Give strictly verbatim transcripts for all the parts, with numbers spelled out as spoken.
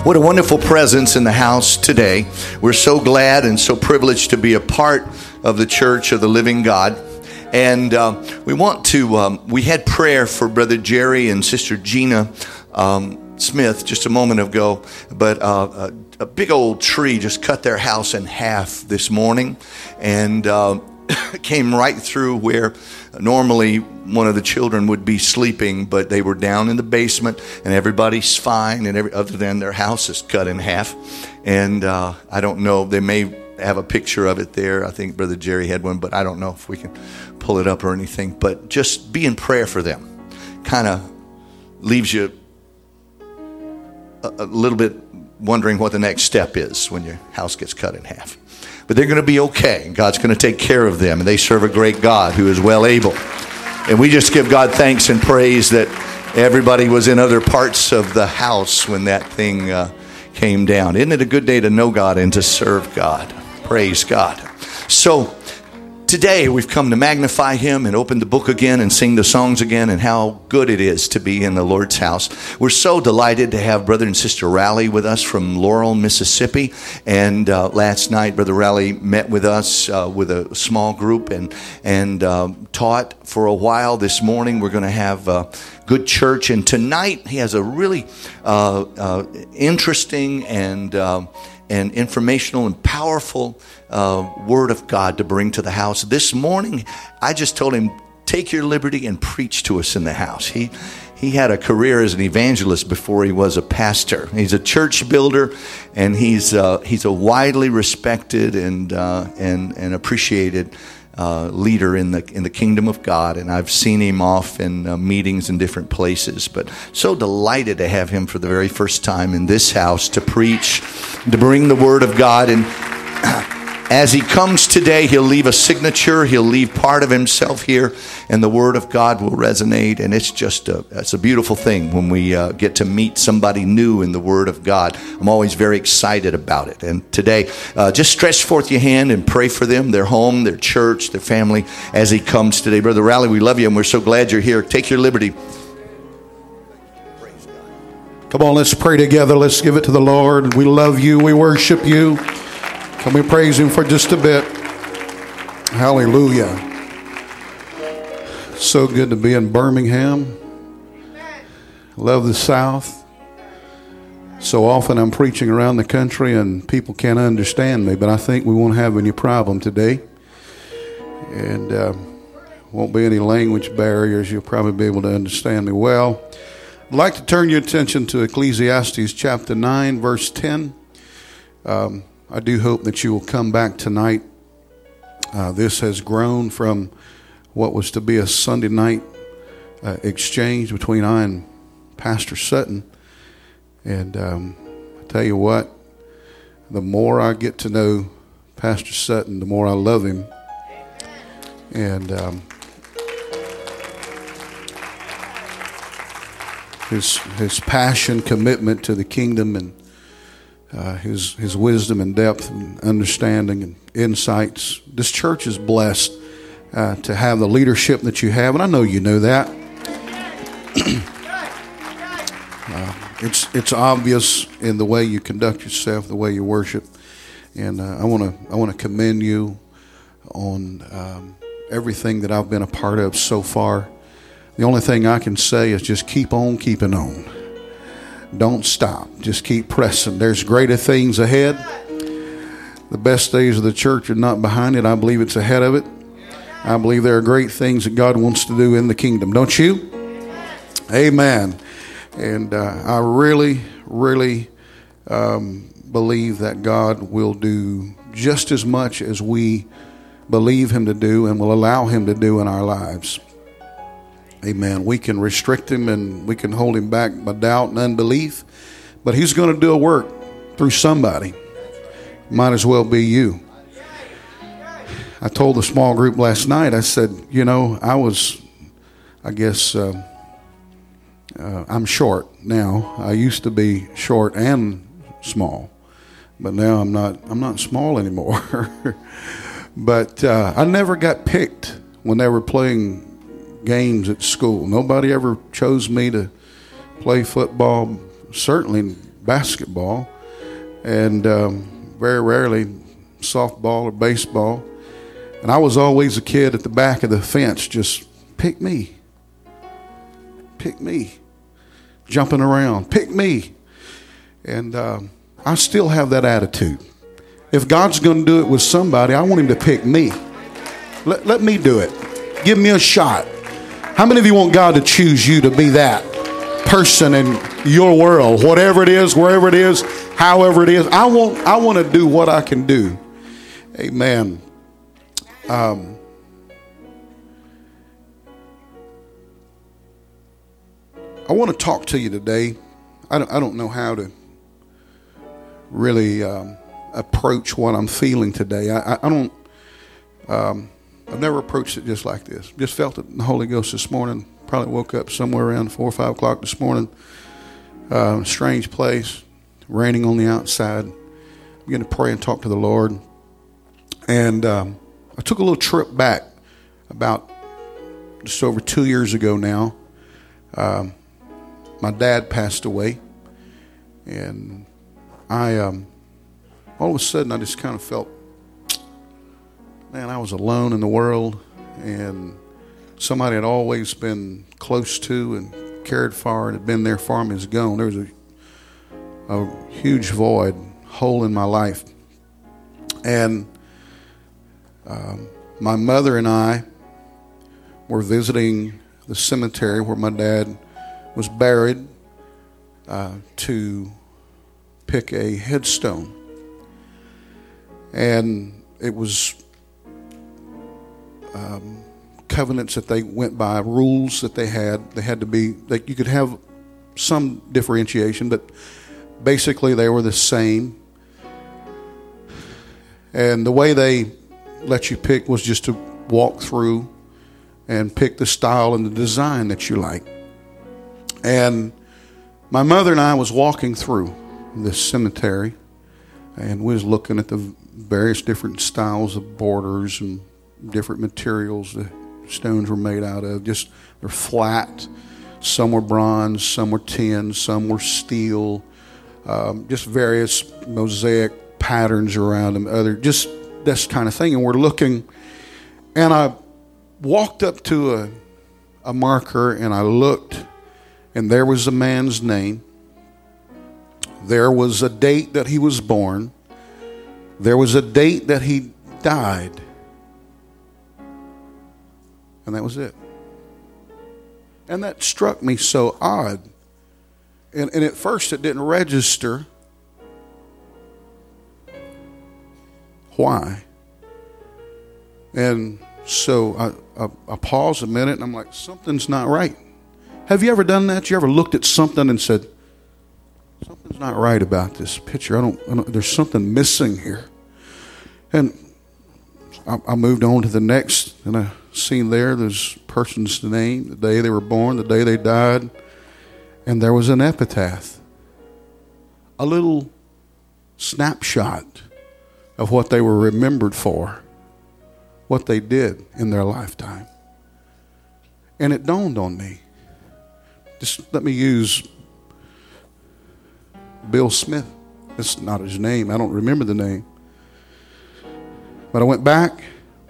What a wonderful presence in the house today. We're so glad and so privileged to be a part of the Church of the Living God. And uh, we want to, um, we had prayer for Brother Jerry and Sister Gina um, Smith just a moment ago, but uh, a, a big old tree just cut their house in half this morning and uh, came right through where normally one of the children would be sleeping, but they were down in the basement and everybody's fine, and every, other than their house is cut in half. And uh, I don't know, they may have a picture of it there. I think Brother Jerry had one, but I don't know if we can pull it up or anything. But just be in prayer for them. Kind of leaves you a, a little bit wondering what the next step is when your house gets cut in half. But they're going to be okay. God's going to take care of them. And they serve a great God who is well able. And we just give God thanks and praise that everybody was in other parts of the house when that thing uh, came down. Isn't it a good day to know God and to serve God? Praise God. So today we've come to magnify Him and open the book again and sing the songs again, and how good it is to be in the Lord's house. We're so delighted to have Brother and Sister Rowley with us from Laurel, Mississippi. And uh, last night, Brother Rowley met with us uh, with a small group and, and um, taught for a while. This morning we're going to have uh, good church. And tonight he has a really uh, uh, interesting and uh, and informational and powerful uh, word of God to bring to the house. This morning, I just told him, take your liberty and preach to us in the house. He he had a career as an evangelist before he was a pastor. He's a church builder, and he's uh, he's a widely respected and uh, and and appreciated Uh, leader in the in the kingdom of God, and I've seen him off in uh, meetings in different places. But so delighted to have him for the very first time in this house to preach, to bring the Word of God. And as he comes today, he'll leave a signature. He'll leave part of himself here, and the Word of God will resonate. And it's just a it's a beautiful thing when we uh, get to meet somebody new in the Word of God. I'm always very excited about it. And today, uh, just stretch forth your hand and pray for them, their home, their church, their family, as he comes today. Brother Rowley, we love you, and we're so glad you're here. Take your liberty. Come on, let's pray together. Let's give it to the Lord. We love you. We worship you. Can we praise Him for just a bit? Hallelujah. So good to be in Birmingham. Love the South. So often I'm preaching around the country and people can't understand me, but I think we won't have any problem today. And uh, won't be any language barriers. You'll probably be able to understand me well. I'd like to turn your attention to Ecclesiastes chapter nine, verse ten. Um, I do hope that you will come back tonight. Uh, this has grown from what was to be a Sunday night uh, exchange between I and Pastor Sutton. And um, I tell you what, the more I get to know Pastor Sutton, the more I love him. And um, his his passion, commitment to the kingdom, and Uh, his his wisdom and depth and understanding and insights. This church is blessed uh, to have the leadership that you have, and I know you know that. uh, it's it's obvious in the way you conduct yourself, the way you worship, and uh, I want to I want to commend you on um, everything that I've been a part of so far. The only thing I can say is just keep on keeping on. Don't stop. Just keep pressing. There's greater things ahead. The best days of the church are not behind it. I believe it's ahead of it. I believe there are great things that God wants to do in the kingdom. Don't you? Amen. And uh, I really, really um, believe that God will do just as much as we believe Him to do and will allow Him to do in our lives. Amen. We can restrict him and we can hold him back by doubt and unbelief, but he's going to do a work through somebody. Might as well be you. I told the small group last night, I said, you know, I was, I guess, uh, uh, I'm short now. I used to be short and small, but now I'm not, I'm not small anymore. But uh, I never got picked when they were playing games at school. Nobody ever chose me to play football. Certainly basketball, and um, very rarely softball or baseball. And I was always a kid at the back of the fence, just pick me, pick me, jumping around, pick me. And um, I still have that attitude. If God's going to do it with somebody, I want him to pick me. Let, let me do it. Give me a shot. How many of you want God to choose you to be that person in your world, whatever it is, wherever it is, however it is? I want, I want to do what I can do. Amen. Um, I want to talk to you today. I don't, I don't know how to really um, approach what I'm feeling today. I, I, I don't. Um, I've never approached it just like this. Just felt it in the Holy Ghost this morning. Probably woke up somewhere around four or five o'clock this morning. Uh, strange place, raining on the outside. Began to pray and talk to the Lord. And um, I took a little trip back about just over two years ago now. Um, my dad passed away. And I, um, all of a sudden, I just kind of felt, man, I was alone in the world, and somebody I'd always been close to and cared for and had been there for me is gone. There was a, a huge void, hole in my life. And um, my mother and I were visiting the cemetery where my dad was buried uh, to pick a headstone. And it was Um, covenants that they went by, rules that they had. They had to be, like, you could have some differentiation, but basically they were the same. And the way they let you pick was just to walk through and pick the style and the design that you like. And my mother and I was walking through this cemetery, and we was looking at the various different styles of borders and different materials the stones were made out of. Just, they're flat. Some were bronze, some were tin, some were steel. Um, just various mosaic patterns around them. Other, just this kind of thing. And we're looking, and I walked up to a, a marker, and I looked, and there was a man's name. There was a date that he was born. There was a date that he died. And that was it. And that struck me so odd. And, and at first it didn't register. Why? And so I, I, I paused a minute, and I'm like, something's not right. Have you ever done that? You ever looked at something and said, something's not right about this picture. I don't, I don't there's something missing here. And I, I moved on to the next, and I seen there, there's person's name, the day they were born, the day they died, and there was an epitaph. A little snapshot of what they were remembered for, what they did in their lifetime. And it dawned on me. Just let me use Bill Smith. That's not his name. I don't remember the name. But I went back,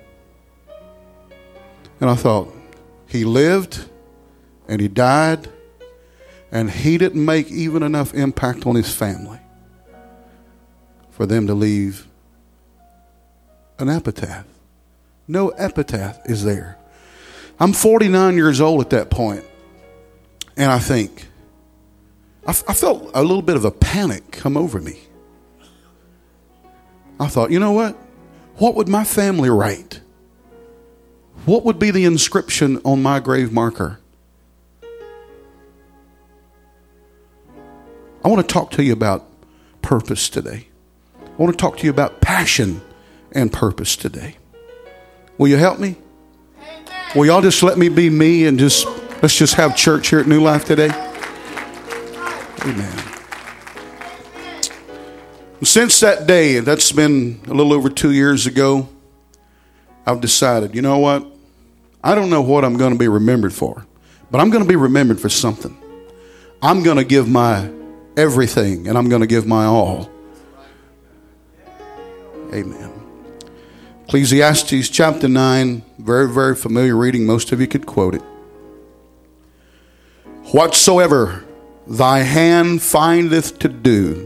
and I thought, he lived, and he died, and he didn't make even enough impact on his family for them to leave an epitaph. No epitaph is there. I'm forty-nine years old at that point, and I think, I, I felt a little bit of a panic come over me. I thought, you know what? What would my family write? What would be the inscription on my grave marker? I want to talk to you about purpose today. I want to talk to you about passion and purpose today. Will you help me? Will y'all just let me be me and just, let's just have church here at New Life today? Amen. Since that day, that's been a little over two years ago, I've decided, you know what? I don't know what I'm going to be remembered for, but I'm going to be remembered for something. I'm going to give my everything, and I'm going to give my all. Amen. Ecclesiastes chapter nine, very, very familiar reading. Most of you could quote it. Whatsoever thy hand findeth to do,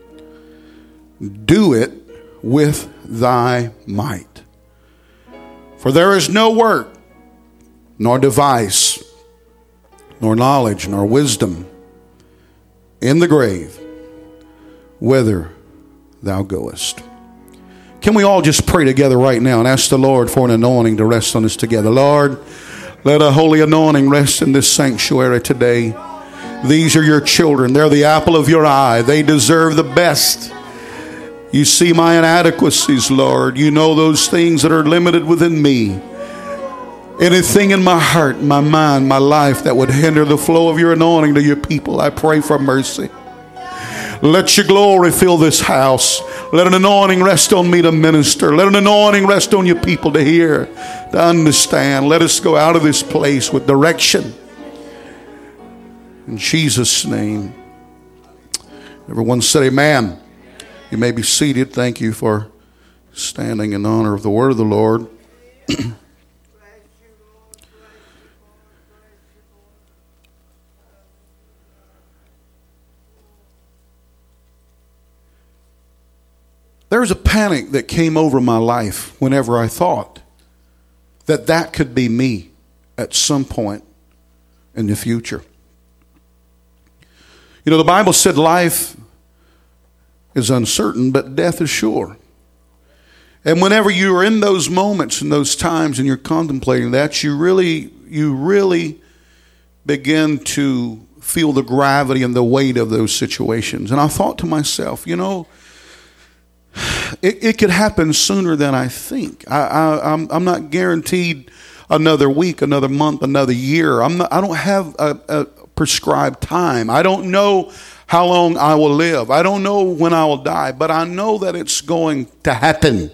do it with thy might. For there is no work, nor device, nor knowledge, nor wisdom in the grave, whither thou goest. Can we all just pray together right now and ask the Lord for an anointing to rest on us together? Lord, let a holy anointing rest in this sanctuary today. These are your children. They're the apple of your eye. They deserve the best. You see my inadequacies, Lord. You know those things that are limited within me. Anything in my heart, my mind, my life that would hinder the flow of your anointing to your people, I pray for mercy. Let your glory fill this house. Let an anointing rest on me to minister. Let an anointing rest on your people to hear, to understand. Let us go out of this place with direction. In Jesus' name. Everyone said amen. You may be seated. Thank you for standing in honor of the word of the Lord. There's a panic that came over my life whenever I thought that that could be me at some point in the future. You know, the Bible said life is uncertain, but death is sure. And whenever you're in those moments and those times and you're contemplating that, you really, you really begin to feel the gravity and the weight of those situations. And I thought to myself, you know, It, it could happen sooner than I think. I, I, I'm, I'm not guaranteed another week, another month, another year. I'm not, I don't have a, a prescribed time. I don't know how long I will live. I don't know when I will die, but I know that it's going to happen.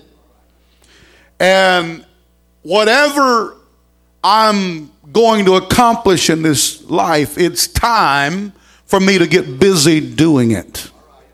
And whatever I'm going to accomplish in this life, it's time for me to get busy doing it.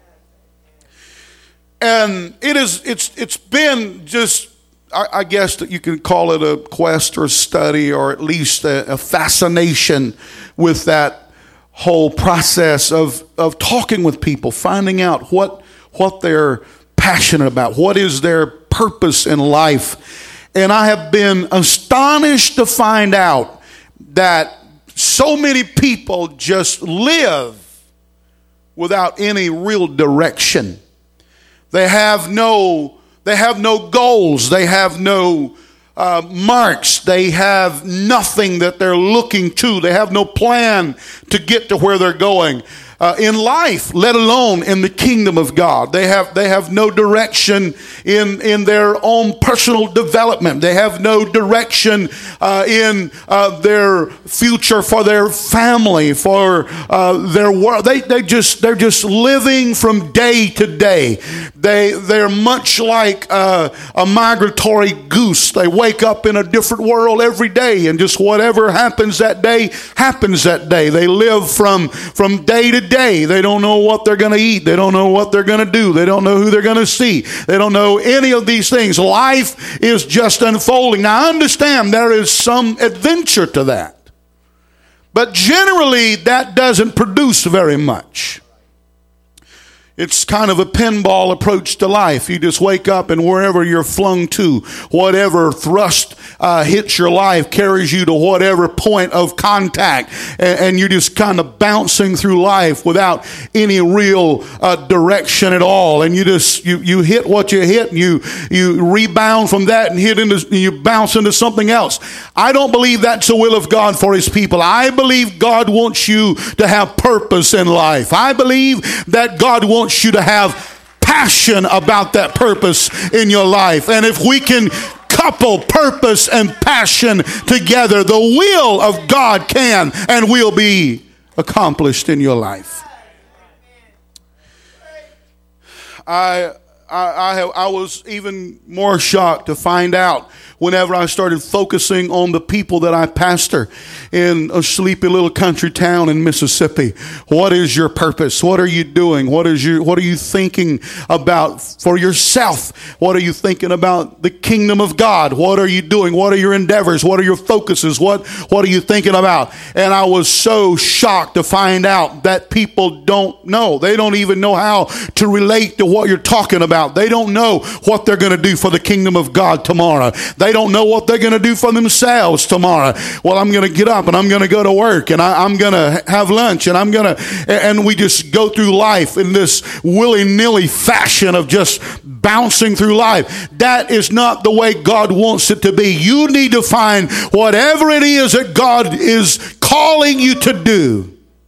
And it is, it's, it's been just, I, I guess that you can call it a quest or a study or at least a, a fascination with that whole process of, of talking with people, finding out what, what they're passionate about, what is their purpose in life. And I have been astonished to find out that so many people just live without any real direction. They have no, they have no goals. They have no uh, marks. They have nothing that they're looking to. They have no plan to get to where they're going uh, in life, let alone in the kingdom of God. They have, they have no direction in, in their own personal development. They have no direction uh, in uh, their future for their family, for uh, their world. They, they just, they're just living from day to day. They, they're much like uh, a migratory goose. They wake up in a different world every day, and just whatever happens that day, happens that day. They live from, from day to day. They don't know what they're going to eat. They don't know what they're going to do. They don't know who they're going to see. They don't know any of these things. Life is just unfolding. Now, I understand there is some adventure to that. But generally, that doesn't produce very much. It's kind of a pinball approach to life. You just wake up and wherever you're flung to, whatever thrust uh, hits your life carries you to whatever point of contact. And, and you're just kind of bouncing through life without any real uh, direction at all. And you just, you, you hit what you hit and you, you rebound from that and hit into, you bounce into something else. I don't believe that's the will of God for his people. I believe God wants you to have purpose in life. I believe that God wants you to have passion about that purpose in your life. And if we can couple purpose and passion together, the will of God can and will be accomplished in your life. I I, I, have, I was even more shocked to find out whenever I started focusing on the people that I pastor in a sleepy little country town in Mississippi. What is your purpose? What are you doing? What is your, what are you thinking about for yourself? What are you thinking about the kingdom of God? What are you doing? What are your endeavors? What are your focuses? What, what are you thinking about? And I was so shocked to find out that people don't know. They don't even know how to relate to what you're talking about. They don't know what they're going to do for the kingdom of God tomorrow. They don't know what they're going to do for themselves tomorrow. Well, I'm going to get up and I'm going to go to work and I, I'm going to have lunch and I'm going to, and we just go through life in this willy-nilly fashion of just bouncing through life. That is not the way God wants it to be. You need to find whatever it is that God is calling you to do.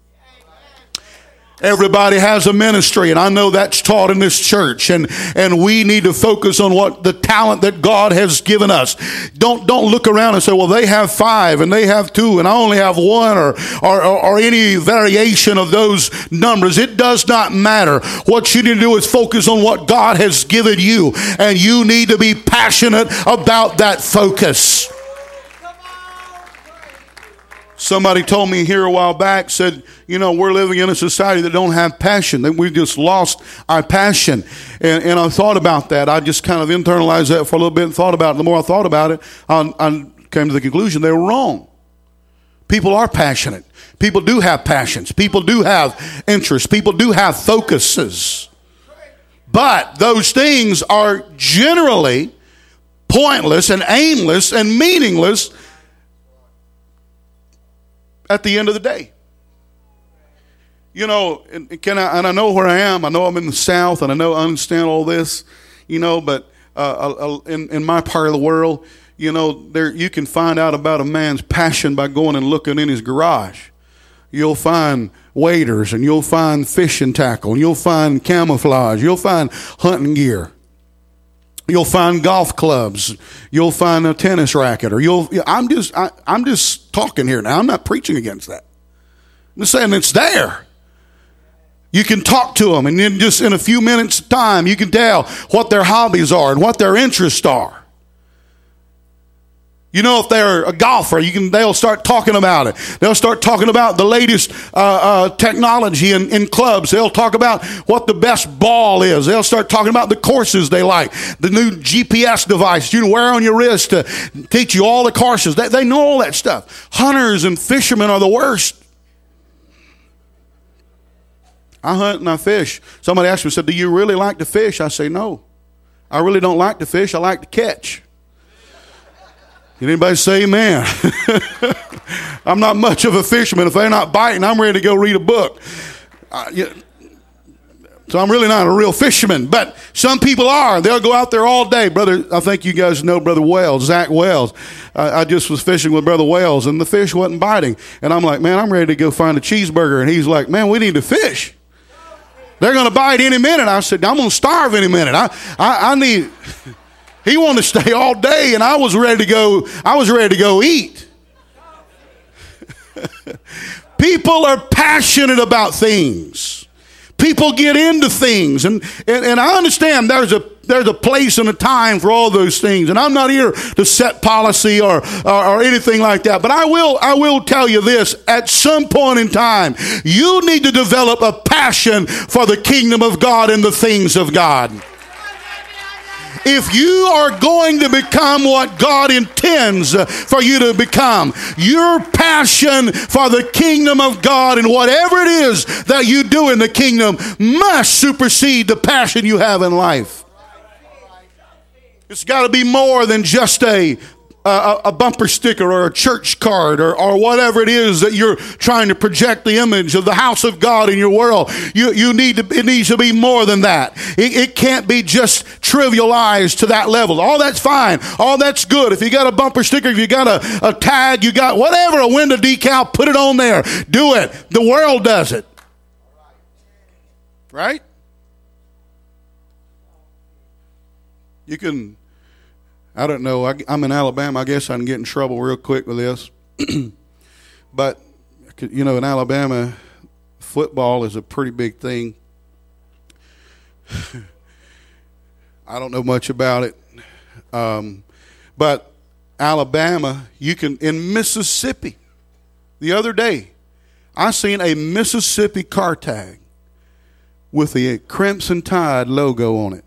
Everybody has a ministry, and I know that's taught in this church, and, and we need to focus on what the talent that God has given us. Don't don't look around and say, well, they have five, and they have two, and I only have one, or, or, or any variation of those numbers. It does not matter. What you need to do is focus on what God has given you, and you need to be passionate about that focus. Somebody told me here a while back, said, you know, we're living in a society that don't have passion, that we just lost our passion. And, and I thought about that. I just kind of internalized that for a little bit and thought about it. The more I thought about it, I, I came to the conclusion they were wrong. People are passionate. People do have passions. People do have interests. People do have focuses. But those things are generally pointless and aimless and meaningless at the end of the day. You know, and, can I, and I know where I am. I know I'm in the South, and I know I understand all this, you know, but uh, in, in my part of the world, you know, there you can find out about a man's passion by going and looking in his garage. You'll find waders, and you'll find fishing tackle, and you'll find camouflage, you'll find hunting gear. You'll find golf clubs. You'll find a tennis racket, or you'll. I'm just. I, I'm just talking here now. I'm not preaching against that. I'm just saying it's there. You can talk to them, and then just in a few minutes' time, you can tell what their hobbies are and what their interests are. You know, if they're a golfer, you can. They'll start talking about it. They'll start talking about the latest uh, uh, technology in, in clubs. They'll talk about what the best ball is. They'll start talking about the courses they like, the new G P S device you can wear on your wrist to teach you all the courses. They, they know all that stuff. Hunters and fishermen are the worst. I hunt and I fish. Somebody asked me, said, "Do you really like to fish?" I say, "No, I really don't like to fish. I like to catch." Can anybody say amen? I'm not much of a fisherman. If they're not biting, I'm ready to go read a book. Uh, yeah. So I'm really not a real fisherman. But some people are. They'll go out there all day. Brother, I think you guys know Brother Wells, Zach Wells. Uh, I just was fishing with Brother Wells, and the fish wasn't biting. And I'm like, man, I'm ready to go find a cheeseburger. And he's like, man, we need to fish. They're going to bite any minute. I said, I'm going to starve any minute. I, I, I need... He wanted to stay all day, and I was ready to go. I was ready to go eat. People are passionate about things. People get into things, and, and, and I understand there's a there's a place and a time for all those things. And I'm not here to set policy or, or or anything like that. But I will I will tell you this: at some point in time, you need to develop a passion for the kingdom of God and the things of God. If you are going to become what God intends for you to become, your passion for the kingdom of God and whatever it is that you do in the kingdom must supersede the passion you have in life. It's got to be more than just a A, a bumper sticker or a church card or, or whatever it is that you're trying to project the image of the house of God in your world. You, you need to, it needs to be more than that. It, it can't be just trivialized to that level. All that's fine. All that's good. If you got a bumper sticker, if you got a, a tag, you got whatever, a window decal, put it on there. Do it. The world does it. Right? You can... I don't know. I, I'm in Alabama. I guess I can get in trouble real quick with this. But, you know, in Alabama, football is a pretty big thing. I don't know much about it. Um, but Alabama, you can, in Mississippi, the other day, I seen a Mississippi car tag with the Crimson Tide logo on it.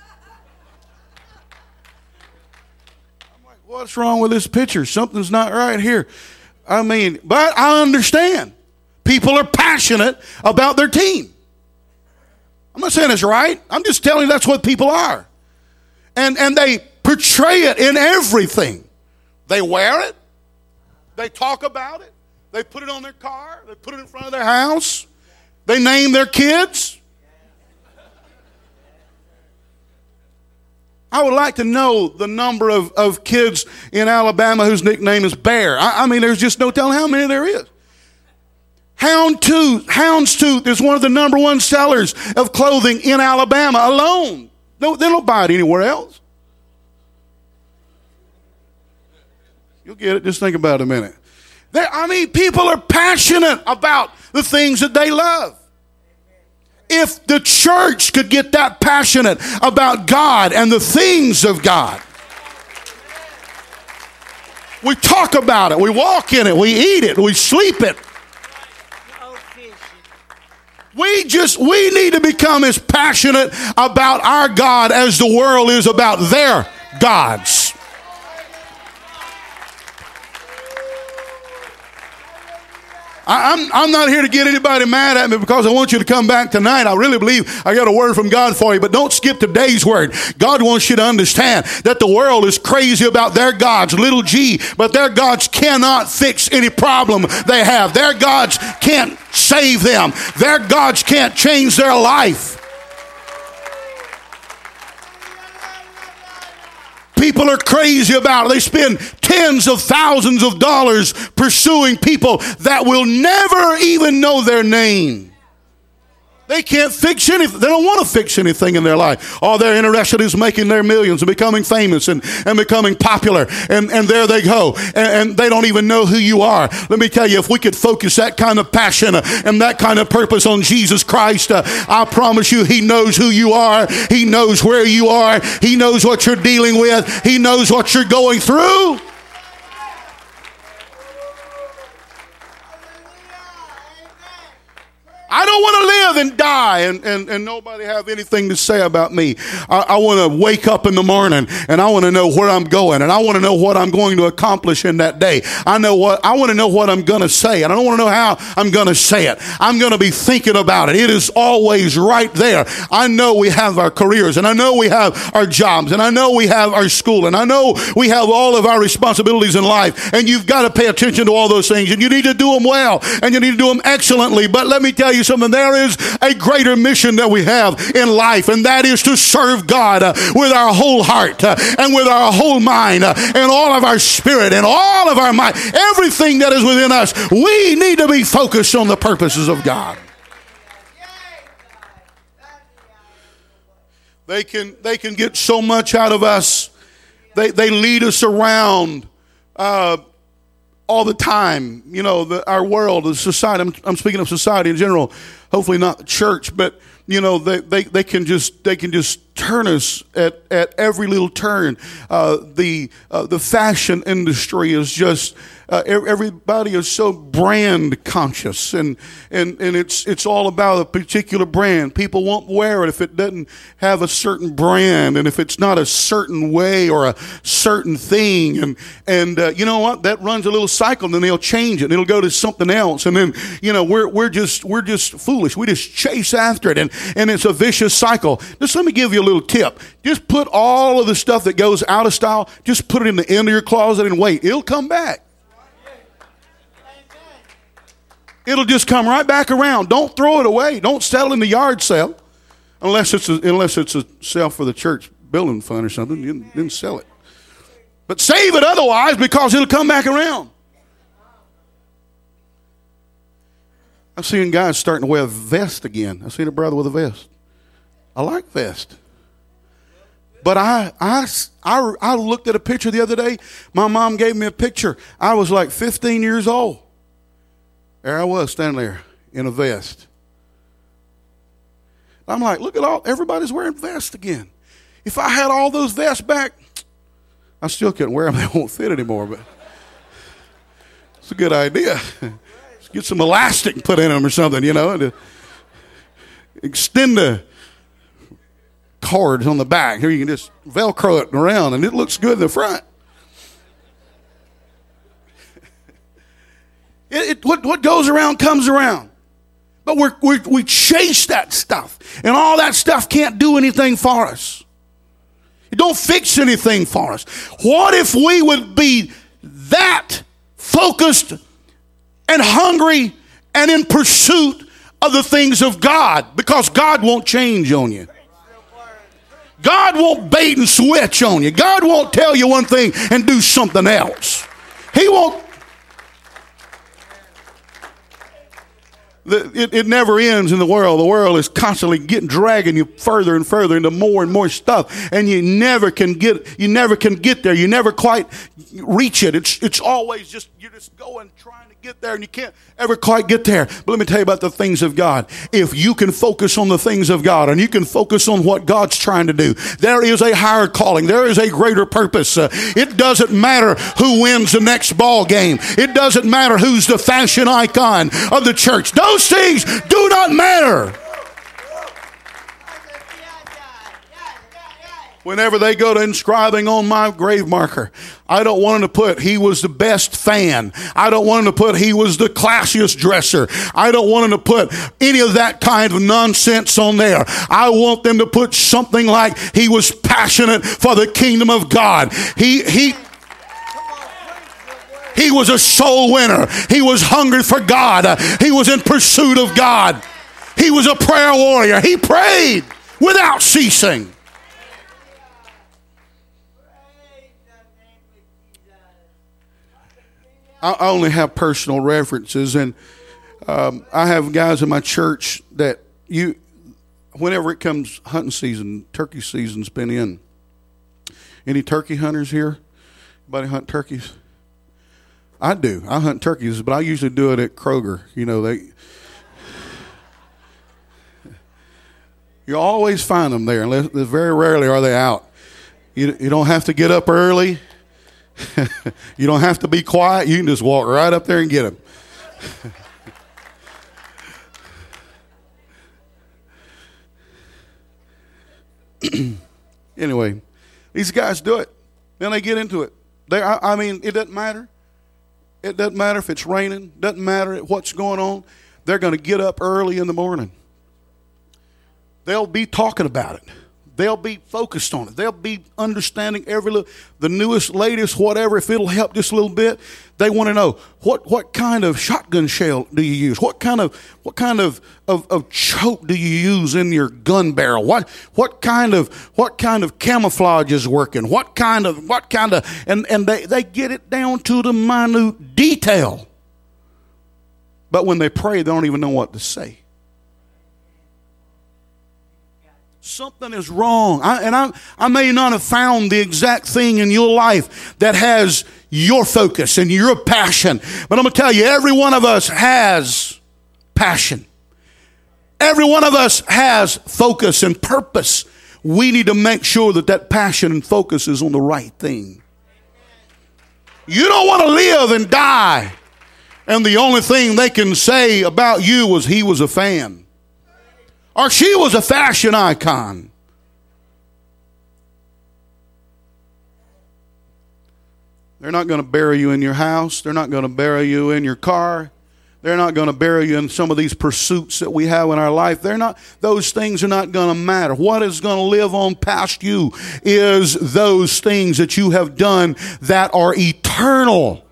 I'm like, what's wrong with this picture? Something's not right here. I mean, but I understand. People are passionate about their team. I'm not saying it's right. I'm just telling you that's what people are. And and they portray it in everything. They wear it. They talk about it. They put it on their car. They put it in front of their house. They name their kids. I would like to know the number of, of kids in Alabama whose nickname is Bear. I, I mean, there's just no telling how many there is. Houndstooth, Houndstooth is one of the number one sellers of clothing in Alabama alone. No, they don't buy it anywhere else. You'll get it. Just think about it a minute. There, I mean, people are passionate about the things that they love. If the church could get that passionate about God and the things of God, we talk about it, we walk in it, we eat it, we sleep it. We just, we need to become as passionate about our God as the world is about their gods. I, I'm, I'm not here to get anybody mad at me because I want you to come back tonight. I really believe I got a word from God for you, but don't skip today's word. God wants you to understand that the world is crazy about their gods, little g, but their gods cannot fix any problem they have. Their gods can't save them. Their gods can't change their life. People are crazy about it. They spend tens of thousands of dollars pursuing people that will never even know their name. They can't fix anything. They don't want to fix anything in their life. All they're interested in is making their millions and becoming famous and, and becoming popular. And, and there they go. And, and they don't even know who you are. Let me tell you, if we could focus that kind of passion and that kind of purpose on Jesus Christ, uh, I promise you, He knows who you are. He knows where you are. He knows what you're dealing with. He knows what you're going through. I don't want to live and die and, and, and nobody have anything to say about me. I, I want to wake up in the morning and I want to know where I'm going and I want to know what I'm going to accomplish in that day. I know what I want to know what I'm going to say and I don't want to know how I'm going to say it. I'm going to be thinking about it. It is always right there. I know we have our careers and I know we have our jobs and I know we have our school and I know we have all of our responsibilities in life, and you've got to pay attention to all those things and you need to do them well and you need to do them excellently. But let me tell you something, there is a greater mission that we have in life, and that is to serve God uh, with our whole heart uh, and with our whole mind uh, and all of our spirit and all of our mind, everything that is within us. We need to be focused on the purposes of God. They can they can get so much out of us. They they lead us around uh, all the time. You know, the, our world, the society. I'm, I'm speaking of society in general. Hopefully not the church, but you know, they, they, they can just they can just turn us at, at every little turn. Uh, the uh, the fashion industry is just uh, everybody is so brand conscious, and, and, and it's it's all about a particular brand. People won't wear it if it doesn't have a certain brand, and if it's not a certain way or a certain thing. And and uh, you know what? That runs a little cycle, and then they'll change it, and it'll go to something else, and then you know we're we're just we're just foolish. We just chase after it, and and it's a vicious cycle. Just let me give you a little tip. Just put all of the stuff that goes out of style, just put it in the end of your closet and wait. It'll come back. It'll just come right back around. Don't throw it away. Don't sell it in the yard sale. Unless it's a, unless it's a sale for the church building fund or something. You didn't sell it. But save it otherwise, because it'll come back around. I've seen guys starting to wear a vest again. I've seen a brother with a vest. I like vest. But I, I, I, I looked at a picture the other day. My mom gave me a picture. I was like fifteen years old. There I was standing there in a vest. I'm like, look at all, everybody's wearing vests again. If I had all those vests back, I still couldn't wear them. They won't fit anymore, but it's a good idea. Let's get some elastic and put in them or something, you know, to extend the cords on the back. Here you can just Velcro it around, and it looks good in the front. It, it, what, what goes around comes around. But we're, we're, we chase that stuff, and all that stuff can't do anything for us. It don't fix anything for us. What if we would be that focused and hungry and in pursuit of the things of God? Because God won't change on you. God won't bait and switch on you. God won't tell you one thing and do something else. He won't. The, it, it never ends in the world. The world is constantly getting dragging you further and further into more and more stuff, and you never can get. You never can get there. You never quite reach it. It's it's always just you're just going trying to get there, and you can't ever quite get there. But let me tell you about the things of God. If you can focus on the things of God, and you can focus on what God's trying to do, there is a higher calling. There is a greater purpose. Uh, it doesn't matter who wins the next ball game. It doesn't matter who's the fashion icon of the church. Those things do not matter. Whenever they go to inscribing on my grave marker, I don't want them to put he was the best fan. I don't want them to put he was the classiest dresser. I don't want them to put any of that kind of nonsense on there. I want them to put something like he was passionate for the kingdom of God. He, he, He was a soul winner. He was hungry for God. He was in pursuit of God. He was a prayer warrior. He prayed without ceasing. I only have personal references, and um, I have guys in my church that you, whenever it comes hunting season, turkey season's been in. Any turkey hunters here? Anybody hunt turkeys? I do. I hunt turkeys, but I usually do it at Kroger. You know, they. You always find them there, unless very rarely are they out. You you don't have to get up early. You don't have to be quiet. You can just walk right up there and get them. Anyway, these guys do it. Then they get into it. They, I, I mean, it doesn't matter. It doesn't matter if it's raining. Doesn't matter what's going on. They're going to get up early in the morning. They'll be talking about it. They'll be focused on it. They'll be understanding every little, the newest, latest, whatever. If it'll help just a little bit, they want to know what, what kind of shotgun shell do you use? What kind of what kind of, of, of choke do you use in your gun barrel? What what kind of what kind of camouflage is working? What kind of what kind of and, and they, they get it down to the minute detail. But when they pray, they don't even know what to say. Something is wrong. I, and I, I may not have found the exact thing in your life that has your focus and your passion. But I'm going to tell you, every one of us has passion. Every one of us has focus and purpose. We need to make sure that that passion and focus is on the right thing. You don't want to live and die, and the only thing they can say about you was he was a fan. Or she was a fashion icon. They're not going to bury you in your house. They're not going to bury you in your car. They're not going to bury you in some of these pursuits that we have in our life. They're not, those things are not going to matter. What is going to live on past you is those things that you have done that are eternal.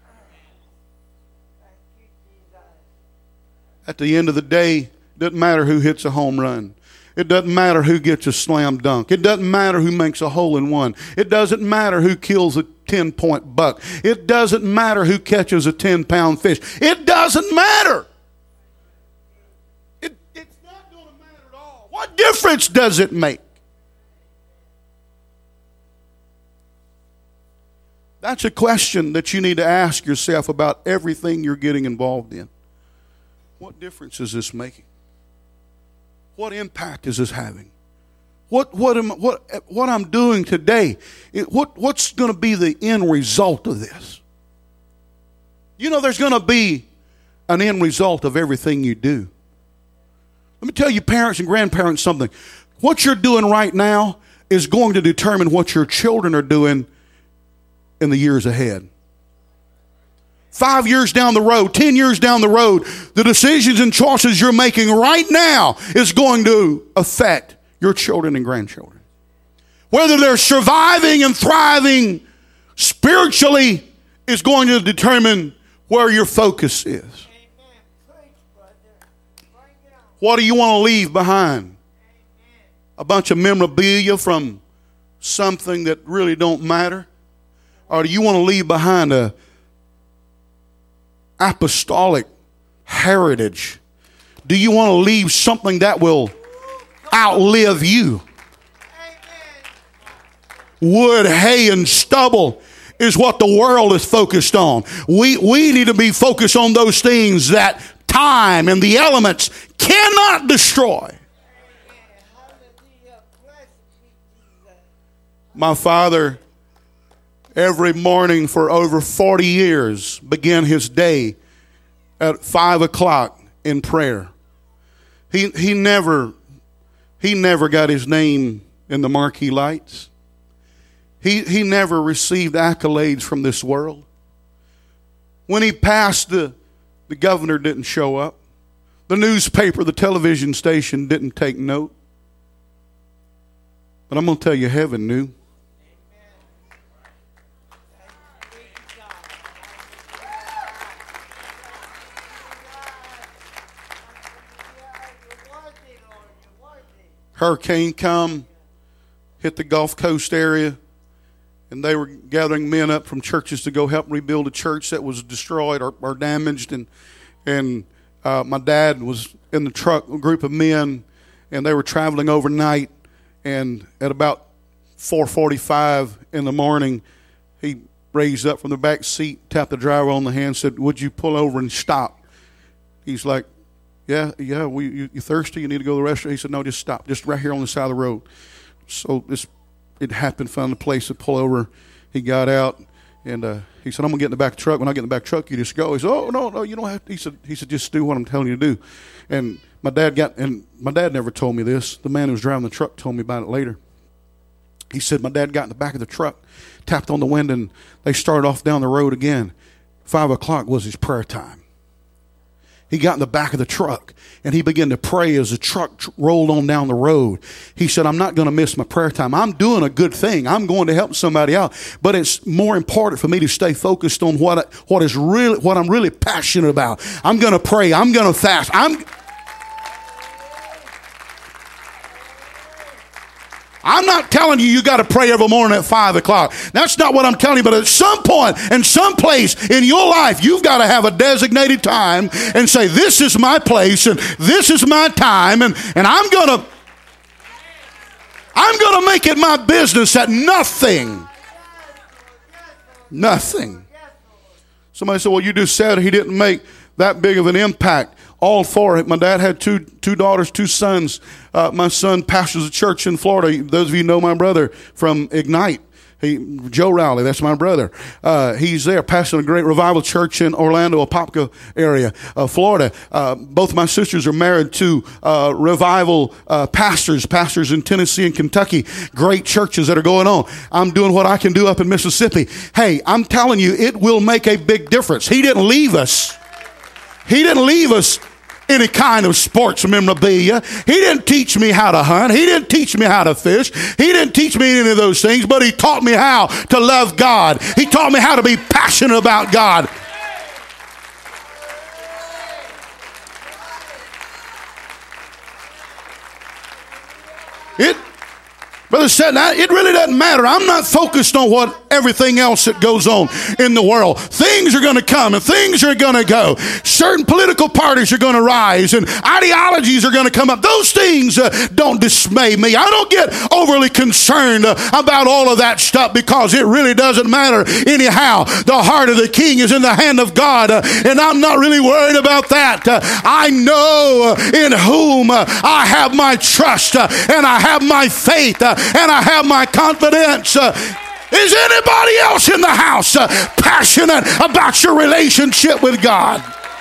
At the end of the day, it doesn't matter who hits a home run. It doesn't matter who gets a slam dunk. It doesn't matter who makes a hole in one. It doesn't matter who kills a ten-point buck. It doesn't matter who catches a ten-pound fish. It doesn't matter. It, it's not going to matter at all. What difference does it make? That's a question that you need to ask yourself about everything you're getting involved in. What difference is this making? What impact is this having? What what am what what I'm doing today? It, what what's going to be the end result of this? You know, there's going to be an end result of everything you do. Let me tell you, parents and grandparents, something. What you're doing right now is going to determine what your children are doing in the years ahead. Five years down the road, ten years down the road, the decisions and choices you're making right now is going to affect your children and grandchildren. Whether they're surviving and thriving spiritually is going to determine where your focus is. What do you want to leave behind? A bunch of memorabilia from something that really don't matter? Or do you want to leave behind a apostolic heritage? Do you want to leave something that will outlive you? Wood, hay, and stubble is what the world is focused on. We, we need to be focused on those things that time and the elements cannot destroy. My father, every morning for over forty years, began his day at five o'clock in prayer. He, he never, he never got his name in the marquee lights. He, he never received accolades from this world. When he passed, the, the governor didn't show up. The newspaper, the television station didn't take note. But I'm going to tell you, heaven knew. Hurricane come, hit the Gulf Coast area, and they were gathering men up from churches to go help rebuild a church that was destroyed or, or damaged. And and uh, my dad was in the truck, a group of men, and they were traveling overnight. And at about four forty-five in the morning, he raised up from the back seat, tapped the driver on the hand, said, "Would you pull over and stop?" He's like, yeah, yeah, we, you, you thirsty? You need to go to the restaurant? He said, "No, just stop, just right here on the side of the road." So this, it happened, found a place to pull over. He got out, and uh, he said, "I'm going to get in the back of the truck. When I get in the back of the truck, you just go." He said, "Oh, no, no, you don't have to." He said, he said, "Just do what I'm telling you to do." And my dad got, and my dad never told me this. The man who was driving the truck told me about it later. He said, my dad got in the back of the truck, tapped on the window, and they started off down the road again. Five o'clock was his prayer time. He got in the back of the truck, and he began to pray as the truck tr- rolled on down the road. He said, "I'm not going to miss my prayer time. I'm doing a good thing. I'm going to help somebody out. But it's more important for me to stay focused on what I, what is really what I'm really passionate about. I'm going to pray. I'm going to fast. I'm I'm not telling you you got to pray every morning at five o'clock. That's not what I'm telling you. But at some point, in some place in your life, you've got to have a designated time and say, "This is my place and this is my time, and, and I'm going to I'm going to make it my business that nothing, nothing." Somebody said, "Well, you just said he didn't make that big of an impact." All four. My dad had two two daughters, two sons. Uh, my son pastors a church in Florida. Those of you know my brother from Ignite. He, Joe Rowley, that's my brother. Uh, he's there pastoring a great revival church in Orlando, Apopka area, uh, Florida. Uh, both my sisters are married to uh, revival uh, pastors, pastors in Tennessee and Kentucky. Great churches that are going on. I'm doing what I can do up in Mississippi. Hey, I'm telling you, it will make a big difference. He didn't leave us. He didn't leave us any kind of sports memorabilia. He didn't teach me how to hunt. He didn't teach me how to fish. He didn't teach me any of those things, but he taught me how to love God. He taught me how to be passionate about God. It, Brother said, it really doesn't matter. I'm not focused on what everything else that goes on in the world. Things are going to come and things are going to go. Certain political parties are going to rise and ideologies are going to come up. Those things uh, don't dismay me. I don't get overly concerned uh, about all of that stuff because it really doesn't matter anyhow. The heart of the king is in the hand of God, uh, and I'm not really worried about that. Uh, I know uh, in whom uh, I have my trust uh, and I have my faith. Uh, and I have my confidence. Uh, is anybody else in the house uh, passionate about your relationship with God?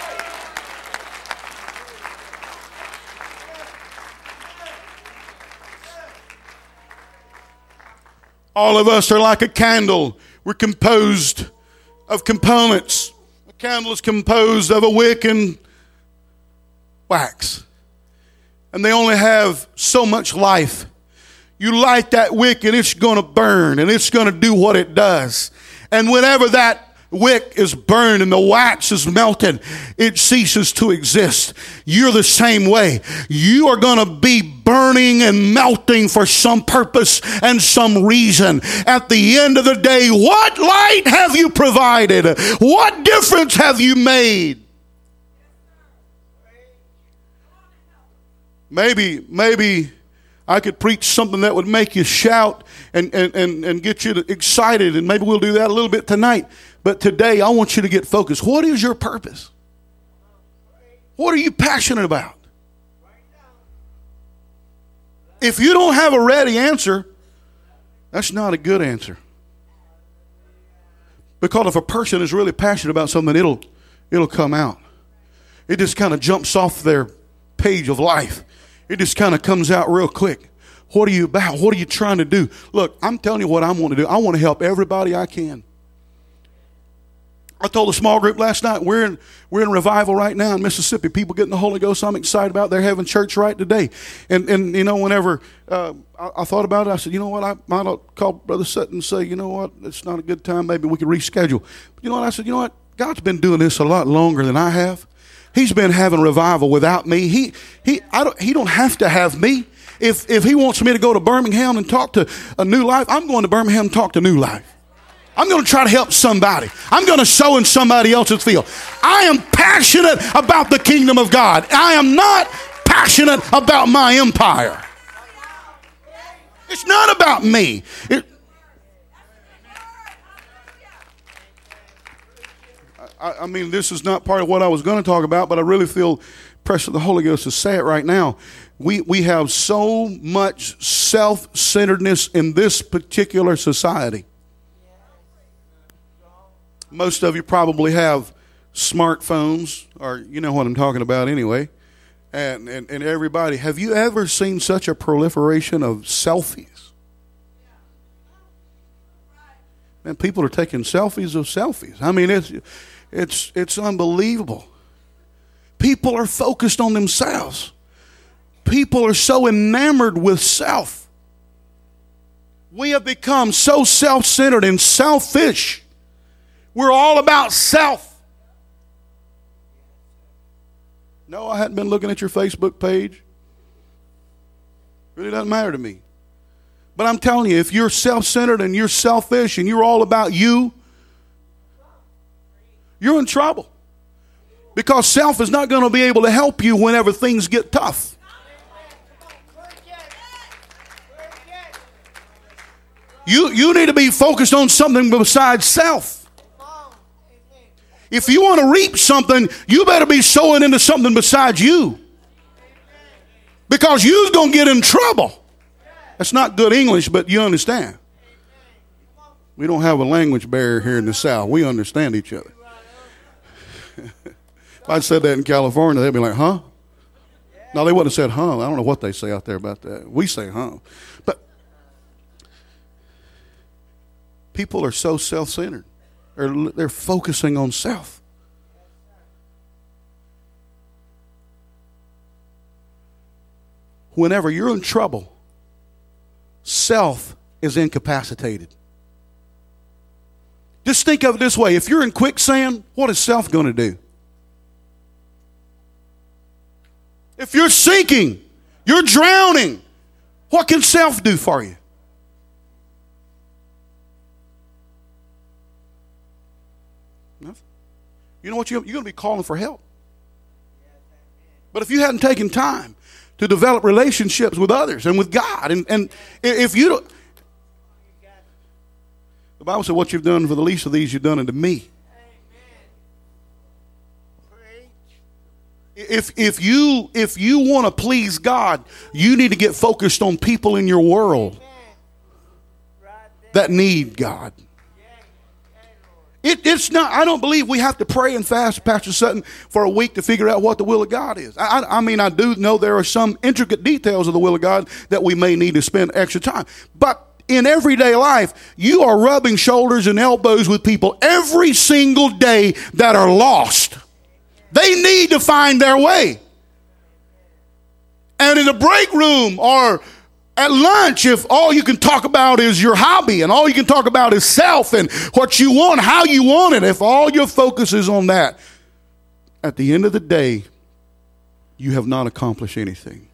All of us are like a candle. We're composed of components. A candle is composed of a wick and wax. And they only have so much life. You light that wick and it's going to burn and it's going to do what it does. And whenever that wick is burned and the wax is melted, it ceases to exist. You're the same way. You are going to be burning and melting for some purpose and some reason. At the end of the day, what light have you provided? What difference have you made? Maybe, maybe I could preach something that would make you shout and, and, and, and get you excited, and maybe we'll do that a little bit tonight. But today, I want you to get focused. What is your purpose? What are you passionate about? If you don't have a ready answer, that's not a good answer. Because if a person is really passionate about something, it'll, it'll come out. It just kind of jumps off their page of life. It just kind of comes out real quick. What are you about? What are you trying to do? Look, I'm telling you what I want to do. I want to help everybody I can. I told a small group last night, we're in we're in revival right now in Mississippi. People getting the Holy Ghost. I'm excited about it. They're having church right today. And, and you know, whenever uh, I, I thought about it, I said, you know what, I might call Brother Sutton and say, you know what, it's not a good time. Maybe we could reschedule. But you know what, I said, you know what, God's been doing this a lot longer than I have. He's been having revival without me. He he I don't he don't have to have me. If if he wants me to go to Birmingham and talk to a New Life, I'm going to Birmingham and talk to New Life. I'm going to try to help somebody. I'm going to sow in somebody else's field. I am passionate about the kingdom of God. I am not passionate about my empire. It's not about me. It, I, I mean, this is not part of what I was going to talk about, but I really feel pressure of the Holy Ghost to say it right now. We we have so much self-centeredness in this particular society. Most of you probably have smartphones, or you know what I'm talking about anyway. And, and, and everybody, have you ever seen such a proliferation of selfies? And people are taking selfies of selfies. I mean, it's it's it's unbelievable. People are focused on themselves. People are so enamored with self. We have become so self-centered and selfish. We're all about self. No, I hadn't been looking at your Facebook page. Really doesn't matter to me. But I'm telling you, if you're self-centered and you're selfish and you're all about you, you're in trouble. Because self is not going to be able to help you whenever things get tough. You, you need to be focused on something besides self. If you want to reap something, you better be sowing into something besides you. Because you're going to get in trouble. That's not good English, but you understand. We don't have a language barrier here in the South. We understand each other. If I'd said that in California, they'd be like, huh? No, they wouldn't have said, huh. I don't know what they say out there about that. We say, huh. But people are so self-centered. They're, they're focusing on self. Whenever you're in trouble, self is incapacitated. Just think of it this way. If you're in quicksand, what is self going to do? If you're sinking, you're drowning, what can self do for you? you know what? You're, you're going to be calling for help. But if you hadn't taken time to develop relationships with others and with God, and, and if you don't, the Bible said, what you've done for the least of these, you've done unto me. If if you if you want to please God, you need to get focused on people in your world that need God. It, it's not. I don't believe we have to pray and fast, Pastor Sutton, for a week to figure out what the will of God is. I, I mean, I do know there are some intricate details of the will of God that we may need to spend extra time. But in everyday life, you are rubbing shoulders and elbows with people every single day that are lost. They need to find their way. And in the break room or at lunch, if all you can talk about is your hobby and all you can talk about is self and what you want, how you want it, if all your focus is on that, at the end of the day, you have not accomplished anything.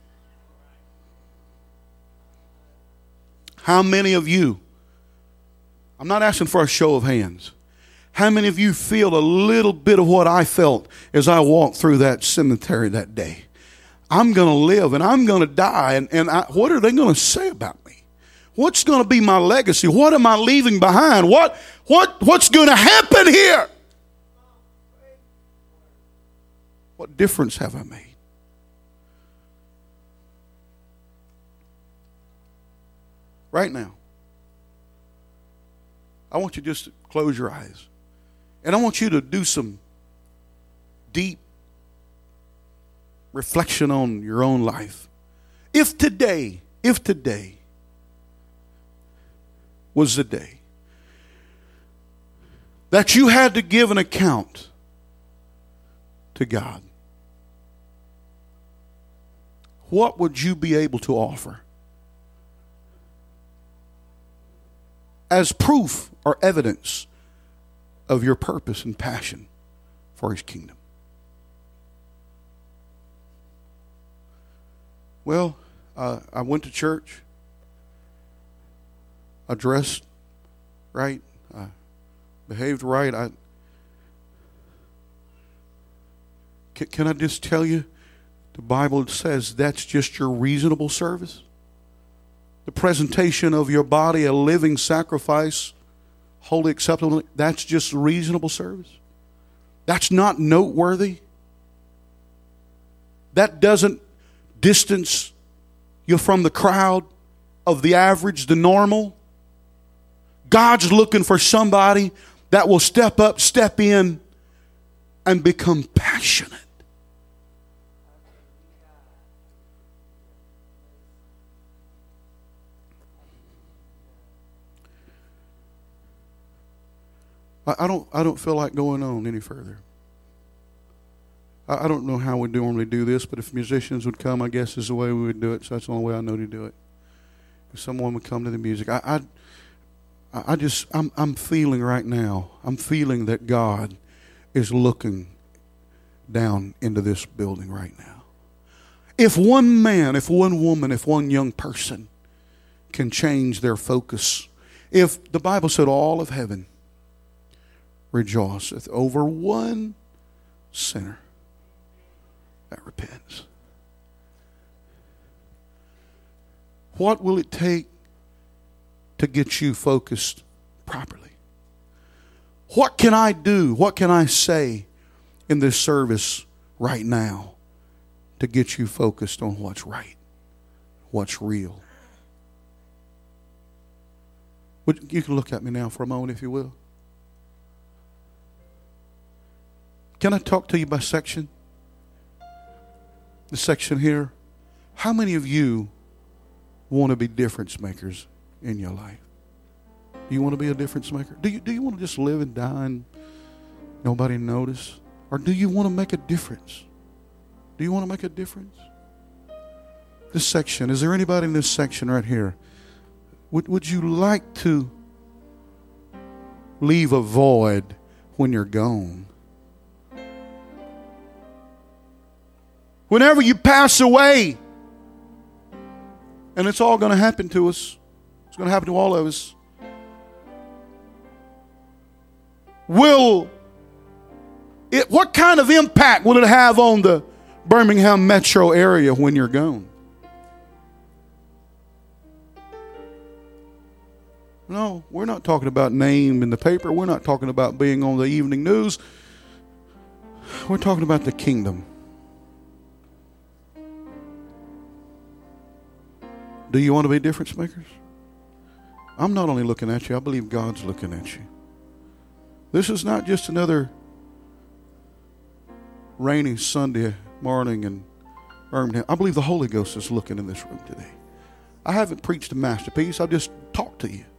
How many of you, I'm not asking for a show of hands, how many of you feel a little bit of what I felt as I walked through that cemetery that day? I'm going to live and I'm going to die. And, and I, what are they going to say about me? What's going to be my legacy? What am I leaving behind? What, what, what's going to happen here? What difference have I made? Right now, I want you just to close your eyes. And I want you to do some deep reflection on your own life. If today, if today was the day that you had to give an account to God, what would you be able to offer as proof or evidence of your purpose and passion for His kingdom? Well, uh, I went to church. I dressed right. I behaved right. I can, can I just tell you, the Bible says that's just your reasonable service. The presentation of your body, a living sacrifice, holy, acceptable, that's just reasonable service. That's not noteworthy. That doesn't distance you from the crowd of the average, the normal. God's looking for somebody that will step up, step in, and become passionate. I don't, I don't feel like going on any further. I, I don't know how we normally do this, but if musicians would come, I guess is the way we would do it. So that's the only way I know to do it. If someone would come to the music, I, I, I just, I'm, I'm feeling right now. I'm feeling that God is looking down into this building right now. If one man, if one woman, if one young person can change their focus, if the Bible said all of heaven rejoiceth over one sinner that repents. What will it take to get you focused properly? What can I do? What can I say in this service right now to get you focused on what's right, what's real? Would, you can look at me now for a moment, if you will. Can I talk to you by section? The section here. How many of you want to be difference makers in your life? Do you want to be a difference maker? Do you, do you want to just live and die and nobody notice? Or do you want to make a difference? Do you want to make a difference? This section, is there anybody in this section right here? Would, would you like to leave a void when you're gone? Whenever you pass away, and it's all going to happen to us. It's going to happen to all of us. Will It, what kind of impact will it have on the Birmingham metro area when you're gone? No, we're not talking about name in the paper. We're not talking about being on the evening news. We're talking about the kingdom. Do you want to be difference makers? I'm not only looking at you, I believe God's looking at you. This is not just another rainy Sunday morning in Birmingham. I believe the Holy Ghost is looking in this room today. I haven't preached a masterpiece. I've just talked to you.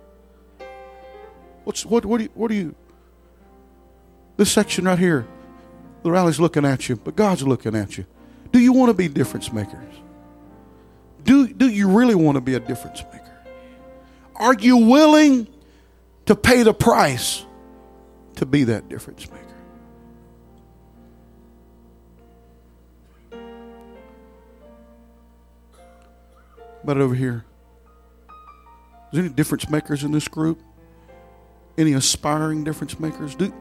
What's what? What do you? What do you? This section right here, the rally's looking at you, but God's looking at you. Do you want to be difference makers? Do Do you really want to be a difference maker? Are you willing to pay the price to be that difference maker? About over here. Is there any difference makers in this group? Any aspiring difference makers? Do,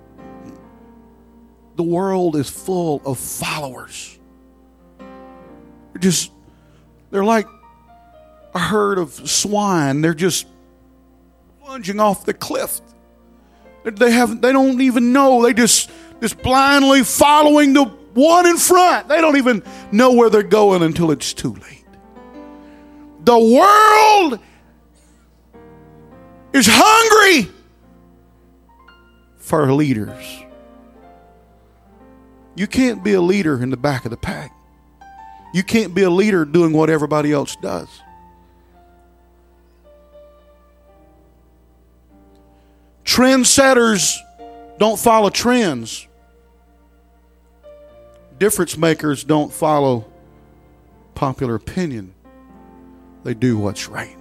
the world is full of followers. They're just, they're like a herd of swine. They're just plunging off the cliff. They have, they don't even know. They just, just blindly following the one in front. They don't even know where they're going until it's too late. The world is hungry for leaders. You can't be a leader in the back of the pack. You can't be a leader doing what everybody else does. Trendsetters don't follow trends. Difference makers don't follow popular opinion. They do what's right.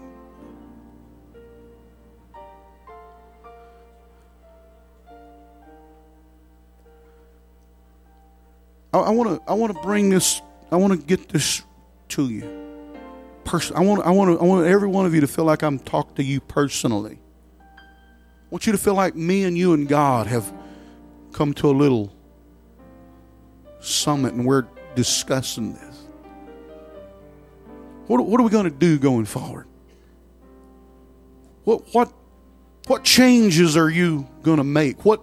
I want to. I want to bring this. I want to get this to you. Person. I want. I want to. I want every one of you to feel like I'm talking to you personally. I want you to feel like me and you and God have come to a little summit and we're discussing this. What, what are we going to do going forward? What what what changes are you going to make? What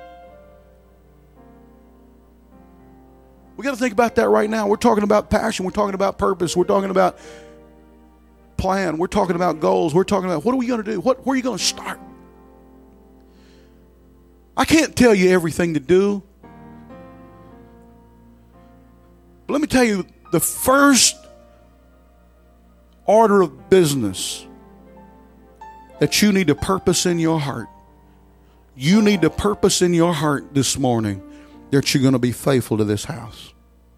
we got to think about that right now. We're talking about passion. We're talking about purpose. We're talking about plan. We're talking about goals. We're talking about what are we going to do? What where are you going to start? I can't tell you everything to do. But let me tell you, the first order of business that you need to purpose in your heart. You need to purpose in your heart this morning that you're going to be faithful to this house.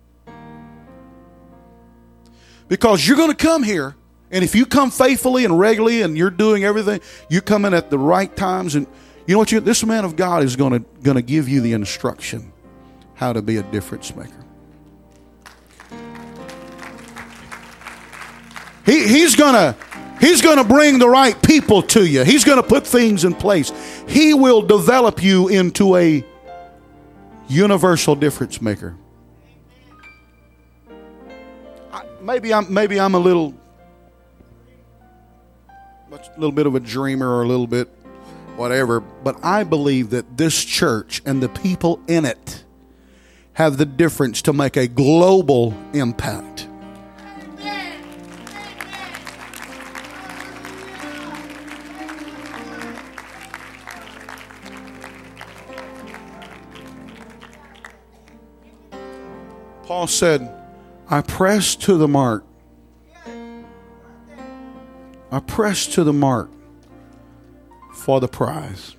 Because you're going to come here, and if you come faithfully and regularly and you're doing everything, you come in at the right times, and you know what? You, this man of God is going to, going to give you the instruction how to be a difference maker. He, he's gonna, he's gonna bring the right people to you. He's gonna put things in place. He will develop you into a universal difference maker. I, maybe I'm, maybe I'm a little, a little bit of a dreamer or a little bit whatever, but I believe that this church and the people in it have the difference to make a global impact. Paul said, I press to the mark. I press to the mark for the prize.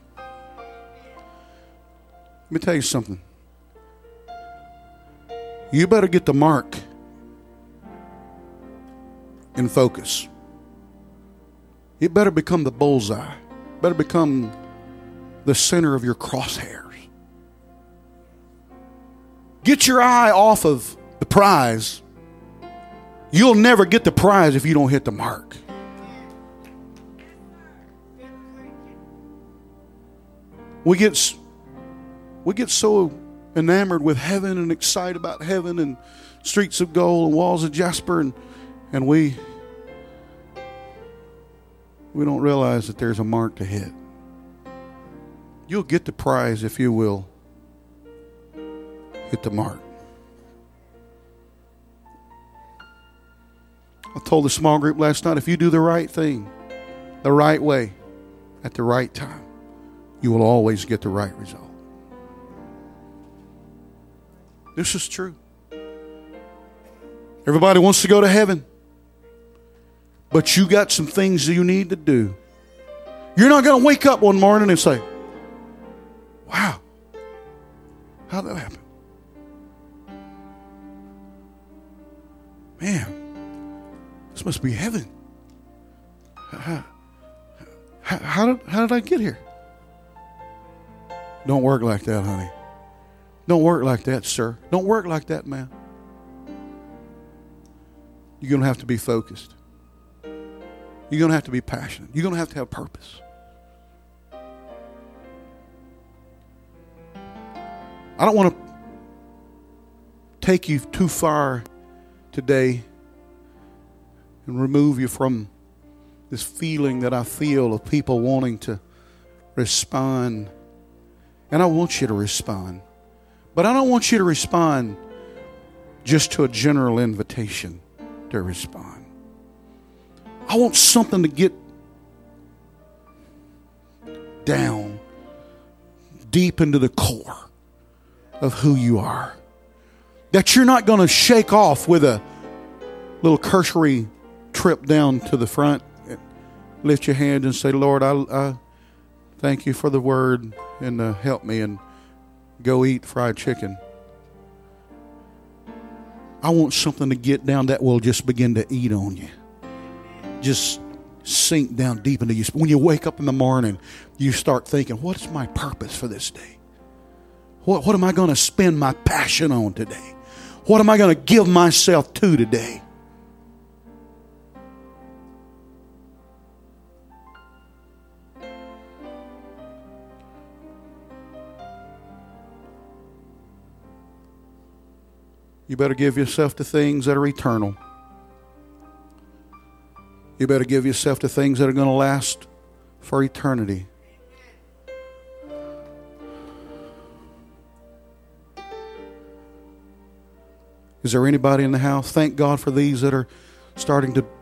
Let me tell you something. You better get the mark in focus. It better become the bullseye. It better become the center of your crosshairs. Get your eye off of the prize. You'll never get the prize if you don't hit the mark. We get, we get so enamored with heaven and excited about heaven and streets of gold and walls of jasper, and and we we don't realize that there's a mark to hit. You'll get the prize if you will hit the mark. I told the small group last night, if you do the right thing, the right way, at the right time, you will always get the right result. This is true. Everybody wants to go to heaven, but you got some things you need to do. You're not going to wake up one morning and say, wow, how'd that happen? Man, this must be heaven. How, how, how, did, how did I get here? Don't work like that, honey. Don't work like that, sir. Don't work like that, man. You're going to have to be focused. You're going to have to be passionate. You're going to have to have purpose. I don't want to take you too far today and remove you from this feeling that I feel of people wanting to respond. And I want you to respond. But I don't want you to respond just to a general invitation to respond. I want something to get down deep into the core of who you are. That you're not going to shake off with a little cursory trip down to the front. Lift your hands and say, Lord, I, I thank you for the word, and uh, help me, and go eat fried chicken. I want something to get down that will just begin to eat on you. Just sink down deep into you. When you wake up in the morning, you start thinking, what is my purpose for this day? What, what am I going to spend my passion on today? What am I going to give myself to today? You better give yourself to things that are eternal. You better give yourself to things that are going to last for eternity. Is there anybody in the house? Thank God for these that are starting to.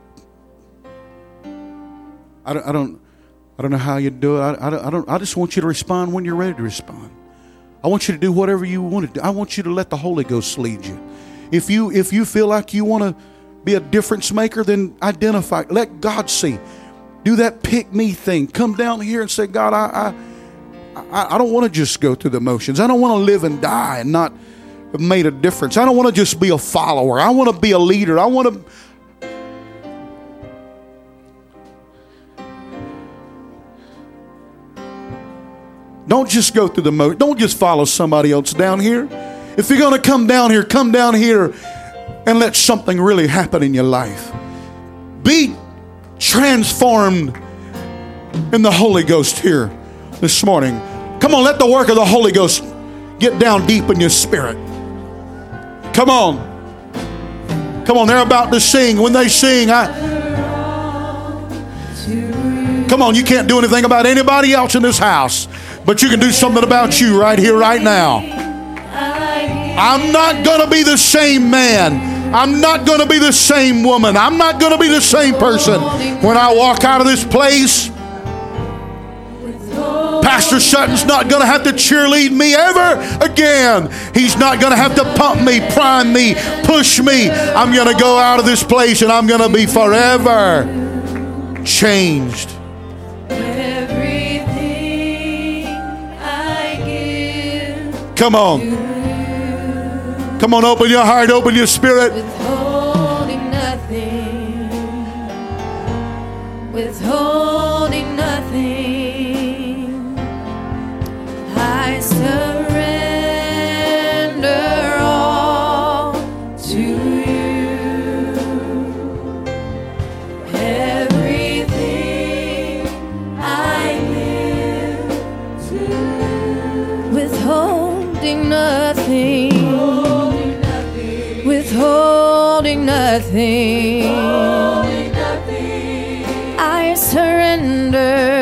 I don't. I don't, I don't know how you do it. I, I, don't, I don't. I just want you to respond when you're ready to respond. I want you to do whatever you want to do. I want you to let the Holy Ghost lead you. If you if you feel like you want to be a difference maker, then identify. Let God see. Do that pick me thing. Come down here and say, God, I I, I, I don't want to just go through the motions. I don't want to live and die and not have made a difference. I don't want to just be a follower. I want to be a leader. I want to. Don't just go through the motion. Don't just follow somebody else down here. If you're going to come down here, come down here and let something really happen in your life. Be transformed in the Holy Ghost here this morning. Come on, let the work of the Holy Ghost get down deep in your spirit. Come on. Come on, they're about to sing. When they sing, I... Come on, you can't do anything about anybody else in this house, but you can do something about you right here, right now. I'm not going to be the same man. I'm not going to be the same woman. I'm not going to be the same person when I walk out of this place. Pastor Sutton's not going to have to cheerlead me ever again. He's not going to have to pump me, prime me, push me. I'm going to go out of this place and I'm going to be forever changed. Come on. Come on, open your heart, open your spirit. Withholding nothing. Withholding nothing. I surrender all to you. Everything I give to you. Withhold. Withholding nothing. Withholding nothing. I surrender.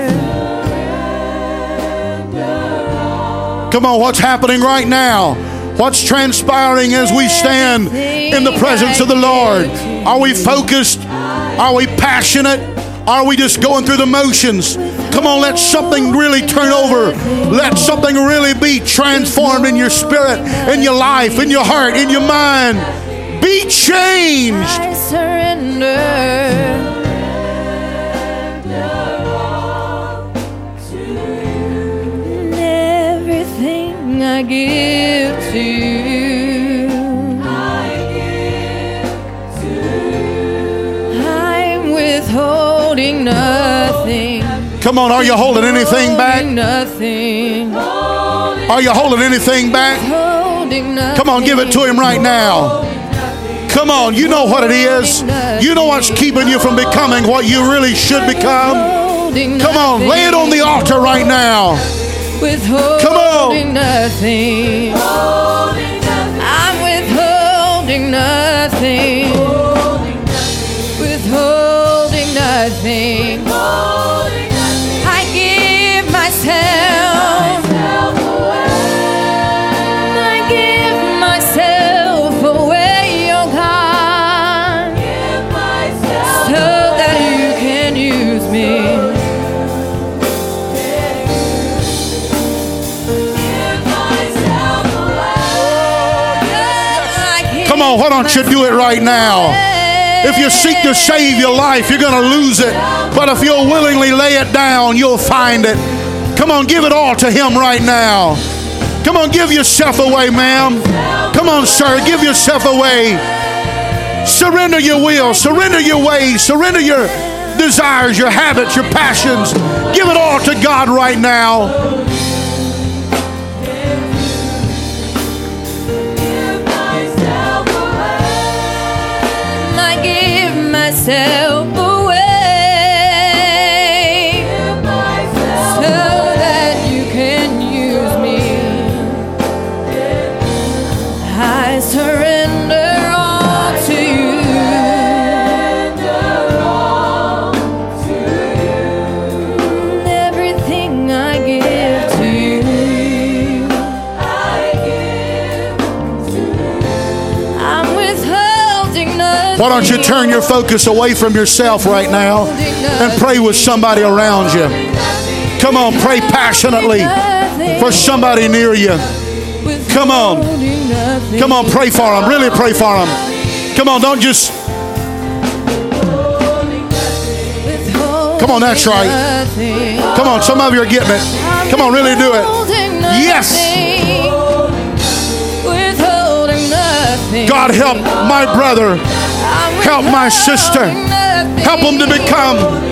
Come on, what's happening right now? What's transpiring as we stand in the presence of the Lord? Are we focused? Are we passionate? Are we just going through the motions? Come on, let something really turn over. Let something really be transformed in your spirit, in your life, in your heart, in your mind. Be changed. I surrender. Everything I give to you. I give to you. I'm withholding nothing. Come on, are you holding anything back? Nothing. Are you holding anything back? Holding nothing. Come on, give it to him right now. Come on, you know what it is. You know what's keeping you from becoming what you really should become. Come on, lay it on the altar right now. Withholding Come on. Nothing. I'm withholding nothing. Withholding nothing. I give myself. I give myself away, oh God, so that you can use me. Come on, why don't you do it right now? If you seek to save your life, you're going to lose it. But if you'll willingly lay it down, you'll find it. Come on, give it all to him right now. Come on, give yourself away, ma'am. Come on, sir, give yourself away. Surrender your will, surrender your ways, surrender your desires, your habits, your passions. Give it all to God right now. Myself away, so that you can use me. I surrender all to you. Everything I give to you. I'm withholding nothing. Why don't you turn your focus away from yourself right now and pray with somebody around you? Come on, pray passionately for somebody near you. Come on. Come on, pray for them. Really pray for them. Come on, don't just... Come on, that's right. Come on, some of you are getting it. Come on, really do it. Yes. God, help my brother. Help my sister. Help them to become